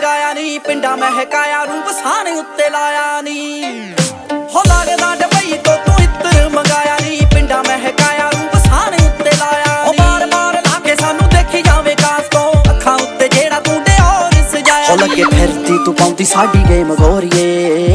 ਮੰਗਾਇਆ ਨੀ, ਪਿੰਡਾਂ ਮਹਿਕਾਇਆ ਰੂਪ ਸਾਣੇ ਉੱਤੇ ਲਾਇਆ ਨੀ। ਹੋ ਲੱਗਦਾ ਡਬਈ ਤੋਂ ਤੂੰ ਇੱਤਰ ਮੰਗਾਇਆ ਨੀ, ਪਿੰਡਾਂ ਮਹਿਕਾਇਆ ਰੂਪ ਸਾਣੇ ਉੱਤੇ ਲਾਇਆ ਨੀ। ਬਾਰ-ਬਾਰ ਲਾ ਕੇ ਸਾਨੂੰ ਦੇਖੀ ਜਾਵੇ ਕਾਸ ਤੋਂ, ਅੱਖਾਂ ਉੱਤੇ ਜਿਹੜਾ ਤੂੰ ਡਿਓਰ ਸਜਾਇਆ। ਹੋ ਲੱਗੇ ਫਿਰਦੀ ਤੂੰ ਪਾਉਂਦੀ ਸਾਡੀ ਗੇਮ ਗੋਰੀਏ।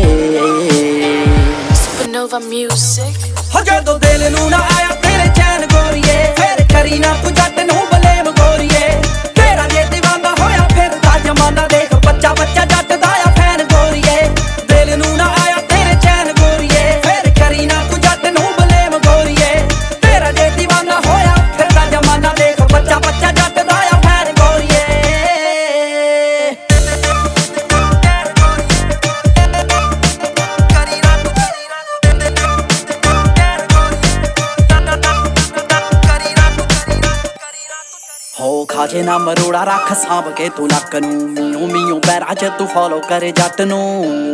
Supernova Music। ਹੋ ਜਦੋਂ ਦਿਲ ਨੂੰ ਨਾ ਆਇਆ ਤੇਰੇ ਚੈਨ ਗੋਰੀਏ, ਫੇਰ ਕਰੀ ਨਾ ਤੂੰ ਜੱਟ ਨੂੰ ਬਲੇਮ ਗੋਰੀਏ। ਤੇਰਾ ਜੇ ਦੀਵਾਨਾ ਹੋਇਆ ਫਿਰਦਾ ਜਮਾਨਾ, ਦੇਖ ਬੱਚਾ ਬੱਚਾ ਜੱਟ ਦਾ ਆ ਫੈਨ ਗੋਰੀਏ। ਦਿਲ ਨੂੰ ਨਾ ਆਇਆ ਤੇਰੇ ਚੈਨ ਗੋਰੀਏ, ਫੇਰ ਕਰੀ ਨਾ ਤੂੰ ਜੱਟ ਨੂੰ ਬਲੇਮ ਗੋਰੀਏ। ਤੇਰਾ ਜੇ ਦੀਵਾਨਾ ਹੋਇਆ ਫਿਰਦਾ ਜਮਾਨਾ, ਦੇਖ ਬੱਚਾ ਬੱਚਾ ਜੱਟ ਦਾ ਆ ਫੈਨ ਗੋਰੀਏ। ਹੋ ਖਾਜੇ ਨਾ ਮਰੋੜਾ ਰੱਖ ਸਾਂਭ ਕੇ ਤੂੰ ਲੱਕ ਨੂੰ, ਮੀਓ ਮੀਓ ਪੈਰਾਂ 'ਚ ਤੂੰ ਫੋਲੋ ਕਰੇ ਜੱਟ ਨੂੰ।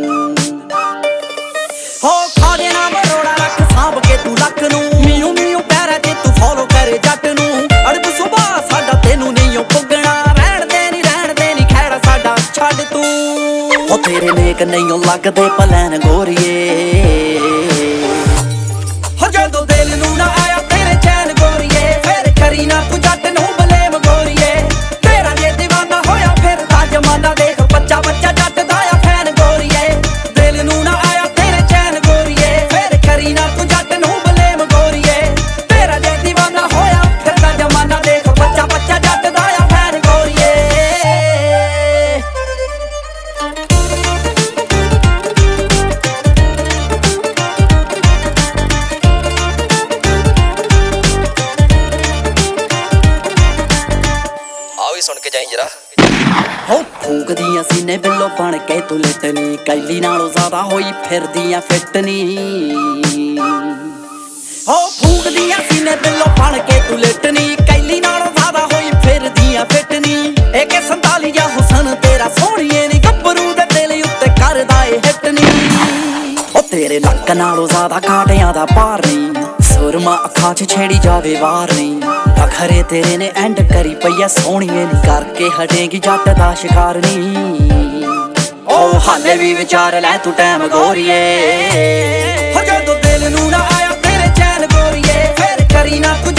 ਹੋ ਖਾਜੇ ਨਾ ਮਰੋੜਾ ਰੱਖ ਸਾਂਭ ਕੇ ਤੂੰ ਲੱਕ ਨੂੰ, ਮੀਓ ਮੀਓ ਪੈਰਾਂ 'ਚ ਤੂੰ ਫੋਲੋ ਕਰੇ ਜੱਟ ਨੂੰ। ਅੜਬ ਸੁਭਾ ਸਾਡਾ ਤੈਨੂੰ ਨਹੀਂ ਓ ਪੁੱਗਣਾ, ਰਹਿਣ ਦੇ ਨੀ ਖੈੜਾ ਸਾਡਾ ਛੱਡ ਤੂੰ। ਹੋ ਤੇਰੇ ਨੇਕ ਨਹੀਂ ਓ ਲੱਗਦੇ ਪਲੈਨ ਗੋਰੀਏ। ਹੋ ਜਦੋਂ ਦਿਲ ਨੂੰ ਨਾ ਆਇਆ ਤੇਰੇ ਚੈਨ ਗੋਰੀਏ, ਫੇਰ ਕਰੀ ਨਾ ਤੂੰ ਜੱਟ ਨੂੰ ਬਲੇਮ ਗੋਰੀਏ। ਤੇਰਾ ਜੇ ਦੀਵਾਨਾ ਹੋਇਆ ਫਿਰਦਾ ਜਮਾਨਾ, ਦੇਖ ਬੱਚਾ ਬੱਚਾ ਜੱਟ ਦਾ ਆ ਫੈਨ ਗੋਰੀਏ। ਦਿਲ ਨੂੰ ਨਾ ਆਇਆ ਤੇਰੇ ਚੈਨ ਗੋਰੀਏ, ਫੇਰ ਕਰੀ ਨਾ ਤੂੰ ਜੱਟ ਨੂੰ ਬਲੇਮ ਗੋਰੀਏ। ਤੇਰਾ ਜੇ ਦੀਵਾਨਾ ਹੋਇਆ ਫਿਰਦਾ ਜਮਾਨਾ, ਦੇਖ ਬੱਚਾ ਬੱਚਾ ਜੱਟ ਦਾ ਆ ਫੈਨ ਗੋਰੀਏ। ਸੁਣ ਕੇ ਜਾਈ ਜਰਾ। ਹੋ ਫੂਕਦੀਆਂ ਸੀਨੇ ਬਿੱਲੋ ਬਣ ਕੇ ਤੂੰ ਲਿਟਣੀ, ਕੈਲੀ ਨਾਲੋਂ ਜ਼ਿਆਦਾ ਹੋਈ ਫਿਰਦੀਆਂ ਫਿੱਟਨੀ। ਹੋ ਫੂਕਦੀਆਂ ਸੀਨੇ ਬਿੱਲੋ ਬਣ ਕੇ ਤੂੰ ਲਿਟਣੀ, ਕੈਲੀ ਨਾਲੋਂ ਜ਼ਿਆਦਾ ਹੋਈ ਫਿਰਦੀਆਂ ਫਿੱਟਨੀ। AK-47 ਜਾਂ ਹੁਸਨ ਤੇਰਾ ਸੋਹਣੀਏ ਨੀ, ਗੱਭਰੂ ਦੇ ਦਿਲ ਉੱਤੇ ਕਰਦਾ ਏ ਹਿੱਟਨੀ। ਉਹ ਤੇਰੇ ਲੱਕ ਨਾਲੋਂ ਜ਼ਿਆਦਾ ਕਾਂਟਿਆਂ ਦਾ ਭਾਰ ਨੀ, ਸੁਰਮਾ ਅੱਖਾਂ 'ਚ ਛੇੜੀ ਜਾਵੇ ਵਾਰ ਨੀ। ਖਰੇ ਤੇਰੇ ਨੇ ਐਂਡ ਕਰੀ ਪਈਆ ਸੋਹਣੀਏ ਨੀ, ਕਰਕੇ ਹਟੇਗੀ ਜੱਟ ਦਾ ਸ਼ਿਕਾਰ ਨੀ। ਓ ਹਾਲੇ ਵੀ ਵਿਚਾਰ ਲੈ ਤੂੰ ਟੈਮ ਗੋਰੀਏ। ਹੋ ਜਦੋਂ ਦਿਲ ਨੂੰ ਨਾ ਆਇਆ ਤੇਰੇ ਚੈਨ ਗੋਰੀਏ, ਫੇਰ ਕਰੀ ਨਾ ਤੂੰ